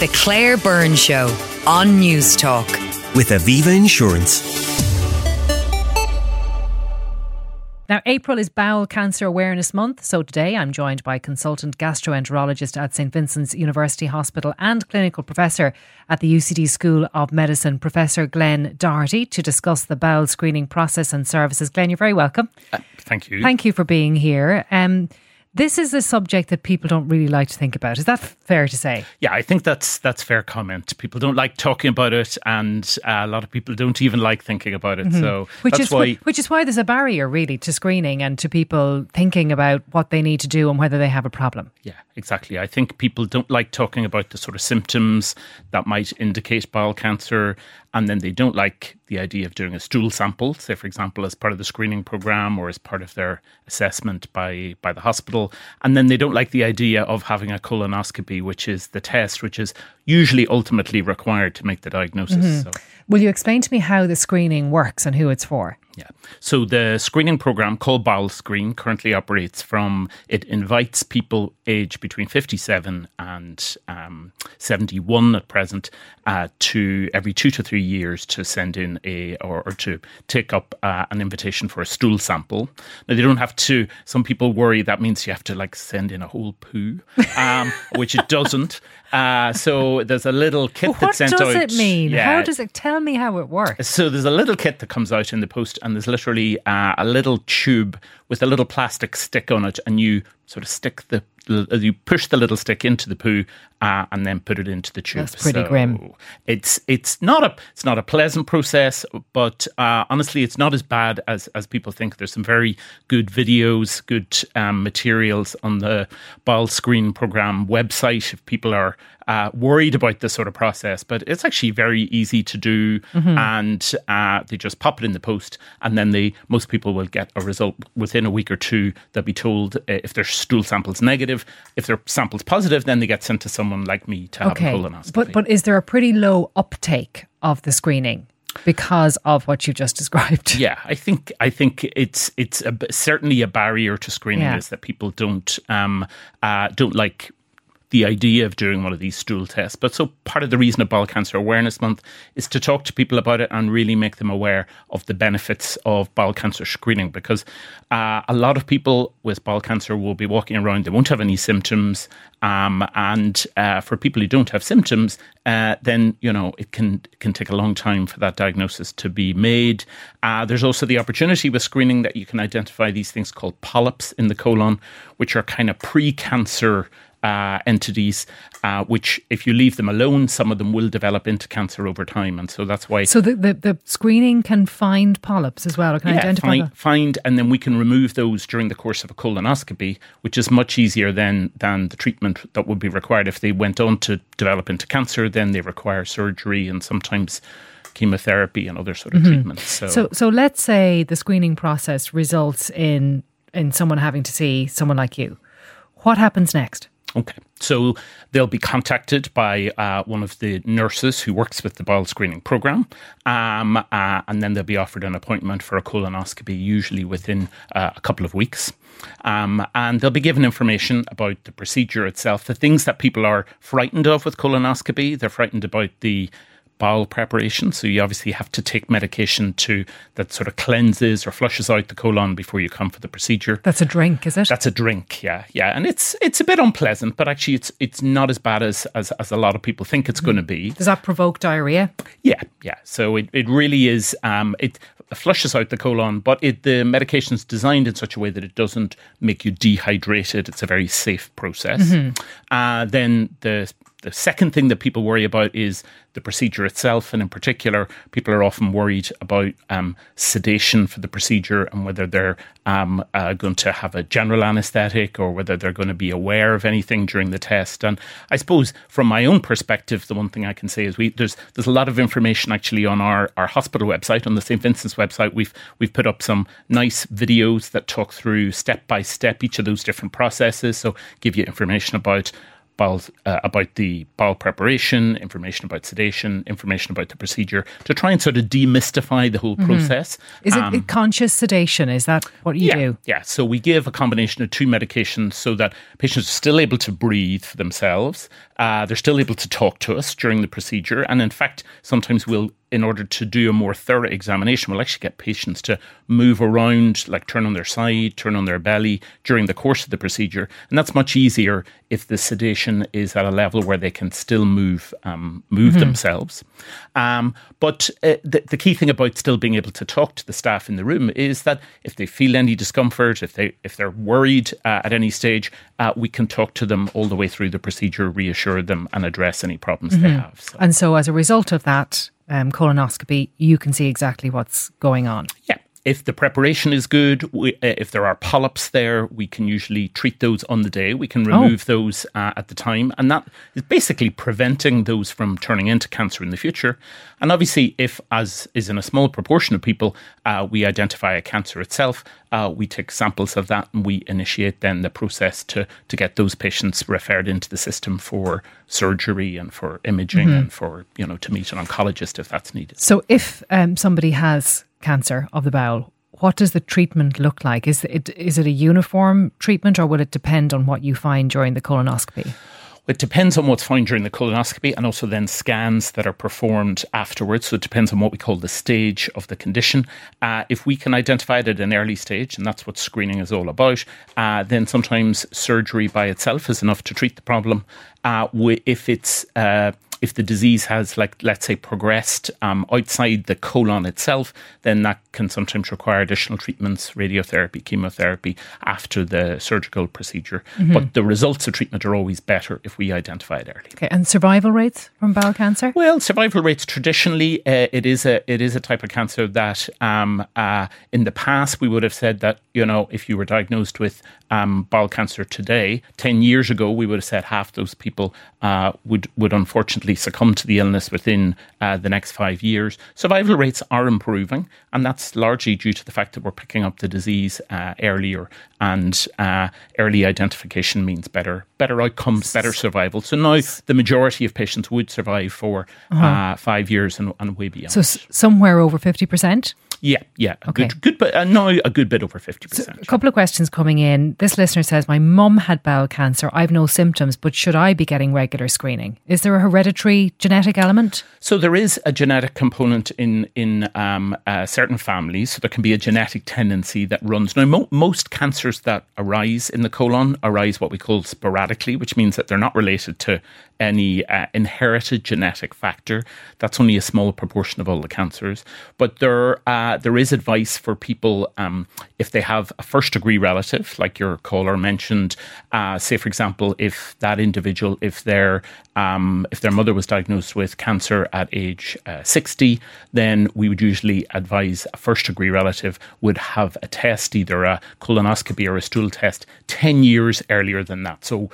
The Claire Byrne Show on News Talk. With Aviva Insurance. Now, April is Bowel Cancer Awareness Month, so today I'm joined by consultant gastroenterologist at St Vincent's University Hospital and clinical professor at the UCD School of Medicine, Professor Glenn Doherty, to discuss the bowel screening process and services. Glenn, you're very welcome. Thank you. Thank you for being here. This is a subject that people don't really like to think about. Is that fair to say? Yeah, I think that's fair comment. People don't like talking about it, and a lot of people don't even like thinking about it. So which is why there's a barrier really to screening and to people thinking about what they need to do and whether they have a problem. Yeah, exactly. I think people don't like talking about the sort of symptoms that might indicate bowel cancer, and then they don't like the idea of doing a stool sample, say, for example, as part of the screening programme or as part of their assessment by the hospital. And then they don't like the idea of having a colonoscopy, which is the test which is usually ultimately required to make the diagnosis. So. Will you explain to me how the screening works and who it's for? Yeah. So the screening programme called Bowel Screen currently operates from, it invites people aged between 57 and 71 at present to every 2 to 3 years to send in or to take up an invitation for a stool sample. Now, they don't have to, some people worry that means you have to send in a whole poo, which it doesn't. So there's a little kit that's sent out. What does it mean? Yeah. How does it, tell me how it works. So there's a little kit that comes out in the post, and there's literally a little tube with a little plastic stick on it, and you sort of you push the little stick into the poo and then put it into the tube. That's pretty grim. It's not a pleasant process, but honestly, it's not as bad as people think. There's some very good videos, good materials on the Bowel Screen programme website if people are worried about this sort of process. But it's actually very easy to do, and they just pop it in the post, and then most people will get a result within a week or two. They'll be told if their stool sample's negative. If their sample's positive, then they get sent to someone like me to have a colonoscopy. But is there a pretty low uptake of the screening because of what you just described? Yeah, I think it's certainly a barrier to screening is that people don't like the idea of doing one of these stool tests. But so part of the reason of Bowel Cancer Awareness Month is to talk to people about it and really make them aware of the benefits of bowel cancer screening, because a lot of people with bowel cancer will be walking around, they won't have any symptoms, and for people who don't have symptoms, then it can take a long time for that diagnosis to be made. There's also the opportunity with screening that you can identify these things called polyps in the colon, which are kind of pre-cancer entities, which if you leave them alone, some of them will develop into cancer over time. And so that's why... So the screening can find polyps as well, or can identify them? Find, and then we can remove those during the course of a colonoscopy, which is much easier than the treatment that would be required. If they went on to develop into cancer, then they require surgery and sometimes chemotherapy and other sort of treatments. So let's say the screening process results in someone having to see someone like you. What happens next? Okay, so they'll be contacted by one of the nurses who works with the bowel screening programme, and then they'll be offered an appointment for a colonoscopy, usually within a couple of weeks. And they'll be given information about the procedure itself, the things that people are frightened of with colonoscopy. They're frightened about the bowel preparation, so you obviously have to take medication that sort of cleanses or flushes out the colon before you come for the procedure. That's a drink, is it? That's a drink, yeah, and it's a bit unpleasant, but actually it's not as bad as a lot of people think it's going to be. Does that provoke diarrhea? Yeah. So it really is. It flushes out the colon, but the medication is designed in such a way that it doesn't make you dehydrated. It's a very safe process. Then the second thing that people worry about is the procedure itself, and in particular, people are often worried about sedation for the procedure and whether they're going to have a general anaesthetic or whether they're going to be aware of anything during the test. And I suppose from my own perspective, the one thing I can say is there's a lot of information actually on our hospital website, on the St Vincent's website. We've put up some nice videos that talk through step by step each of those different processes, so give you information about about the bowel preparation, information about sedation, information about the procedure, to try and sort of demystify the whole process. Is it conscious sedation? Is that what you do? Yeah. So we give a combination of 2 medications so that patients are still able to breathe for themselves. They're still able to talk to us during the procedure. And in fact, sometimes in order to do a more thorough examination, we'll actually get patients to move around, like turn on their side, turn on their belly during the course of the procedure. And that's much easier if the sedation is at a level where they can still move themselves. But the key thing about still being able to talk to the staff in the room is that if they feel any discomfort, if they're worried at any stage, we can talk to them all the way through the procedure, reassure them and address any problems they have. So. And so as a result of that colonoscopy, you can see exactly what's going on. Yeah. If the preparation is good, if there are polyps there, we can usually treat those on the day. We can remove those at the time. And that is basically preventing those from turning into cancer in the future. And obviously, if, as is in a small proportion of people, we identify a cancer itself, we take samples of that and we initiate then the process to get those patients referred into the system for surgery and for imaging and for, to meet an oncologist if that's needed. So if somebody has cancer of the bowel, what does the treatment look like? Is it a uniform treatment, or will it depend on what you find during the colonoscopy? It depends on what's found during the colonoscopy and also then scans that are performed afterwards. So it depends on what we call the stage of the condition. If we can identify it at an early stage, and that's what screening is all about, then sometimes surgery by itself is enough to treat the problem. If the disease has, let's say, progressed outside the colon itself, then that can sometimes require additional treatments, radiotherapy, chemotherapy, after the surgical procedure. But the results of treatment are always better if we identify it early. Okay, and survival rates from bowel cancer? Well, survival rates traditionally, it is a type of cancer that in the past we would have said that, if you were diagnosed with bowel cancer today, 10 years ago, we would have said half those people would unfortunately succumb to the illness within the next 5 years. Survival rates are improving, and that's largely due to the fact that we're picking up the disease earlier, and early identification means better outcomes, better survival. So now the majority of patients would survive for 5 years and way beyond. So somewhere over 50%? Yeah, Okay. Now a good bit over 50%. So a couple of questions coming in. This listener says, my mum had bowel cancer. I've no symptoms, but should I be getting regular screening? Is there a hereditary genetic element? So there is a genetic component in certain families. So there can be a genetic tendency that runs. Now, most cancers that arise in the colon arise what we call sporadically, which means that they're not related to any inherited genetic factor. That's only a small proportion of all the cancers. But there is advice for people if they have a first-degree relative, like your caller mentioned. Say, for example, if that individual, if their mother was diagnosed with cancer at age 60, then we would usually advise a first-degree relative would have a test, either a colonoscopy or a stool test, 10 years earlier than that. So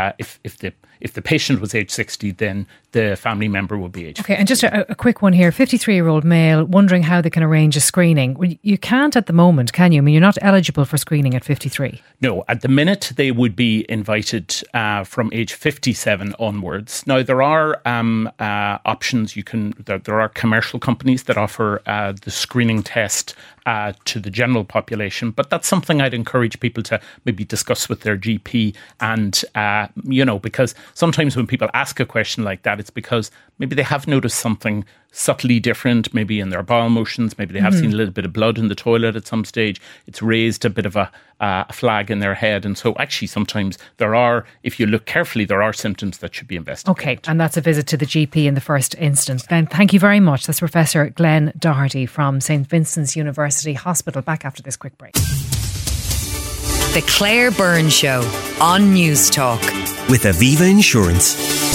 if the patient was age 60, then the family member will be age 50. Okay, and just a quick one here. 53-year-old male wondering how they can arrange a screening. Well, you can't at the moment, can you? I mean, you're not eligible for screening at 53. No, at the minute they would be invited from age 57 onwards. Now, there are options. There are commercial companies that offer the screening test to the general population, but that's something I'd encourage people to maybe discuss with their GP. And, because sometimes when people ask a question like that, it's because maybe they have noticed something subtly different, maybe in their bowel motions, maybe they have seen a little bit of blood in the toilet at some stage. It's raised a bit of a flag in their head. And so actually sometimes if you look carefully, there are symptoms that should be investigated. Okay, and that's a visit to the GP in the first instance. Glenn, thank you very much. That's Professor Glenn Doherty from St. Vincent's University Hospital. Back after this quick break. The Claire Byrne Show on News Talk. With Aviva Insurance.